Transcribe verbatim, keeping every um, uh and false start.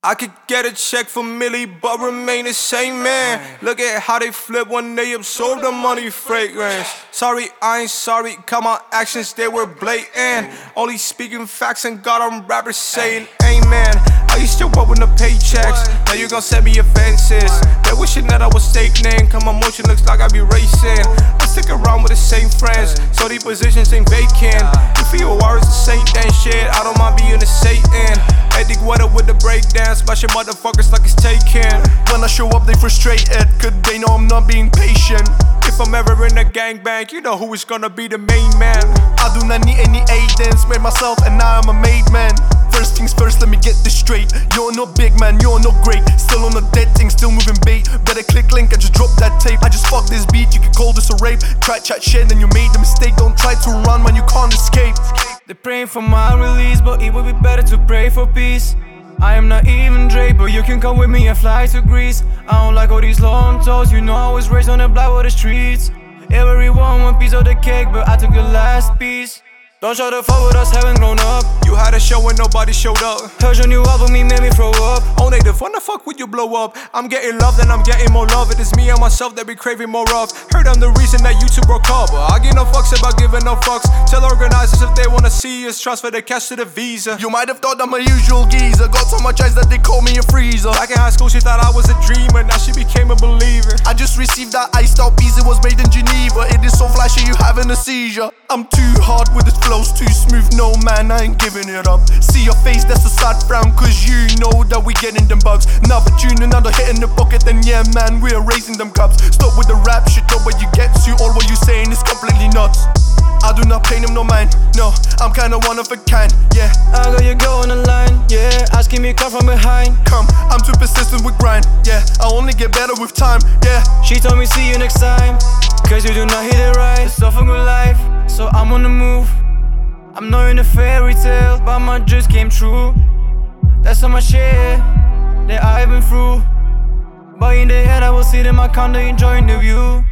I could get a check for Millie, but remain the same man. Look at how they flip when they absorb the money fragrance. Sorry, I ain't sorry, cause my actions, they were blatant. Only speaking facts and got on rappers saying amen. I used to work with the paychecks, now you gon' send me offenses. They wishing that I was Satan, cause my motion looks like I be racing. I stick around with the same friends, so these positions ain't vacant. If you are the saint, then shit, I don't mind being a Satan. Eddie Guetta with the breakdance, smashing motherfuckers like it's taken. When I show up, they frustrated, cause they know I'm not being patient. If I'm ever in a gangbang, you know who is gonna be the main man. I do not need any aidance, made myself and now I'm a made man. First things first, let me get this straight. You're no big man, you're no great. Still on the dead thing, still moving bait. Better click link, I just dropped that tape. I just fucked this beat, you can call this a rape. Try chat shit, then you made the mistake. Don't try to run when you can't escape. They're praying for my release, but it would be better to pray for peace. I am not even Drake, but you can come with me and fly to Greece. I don't like all these long toes, you know I was raised on the block of the streets. Everyone want piece of the cake, but I took the last piece. Don't try to fuck with us, haven't grown up. You had a show and nobody showed up. Heard your new album, it made me throw up. Oh native, when the fuck would you blow up? I'm getting love, then I'm getting more love. It is me and myself that be craving more of. Heard I'm the reason that you two broke up, but I give no fucks about giving no fucks. Tell organizers if they wanna see us, transfer the cash to the visa. You might have thought I'm a usual geezer, got so much eyes that they call me a freezer. Back in high school she thought I was a dreamer, now she became a believer. I just received that iced out pizza, was made in Geneva. It is so flashy, you having a seizure. I'm too hard with this flows, too smooth. No man, I ain't giving it up. See your face, that's a sad frown, cause you know that we getting them bugs. Another tune, another hit in the pocket, then yeah man, we are raising them cups. Stop with the rap shit, nobody gets you. All what you saying is completely nuts. I do not pay them no mind, no, I'm kinda one of a kind, yeah. I got your girl on the line, yeah, asking me come from behind. Come, I'm too persistent with grind, yeah, I only get better with time, yeah. She told me see you next time, cause you do not hit it right. It's off a good life, so I'm on the move. I'm not in a fairy tale, but my dreams came true. That's all my shit that I've been through. But in the end I will sit in my condo enjoying the view.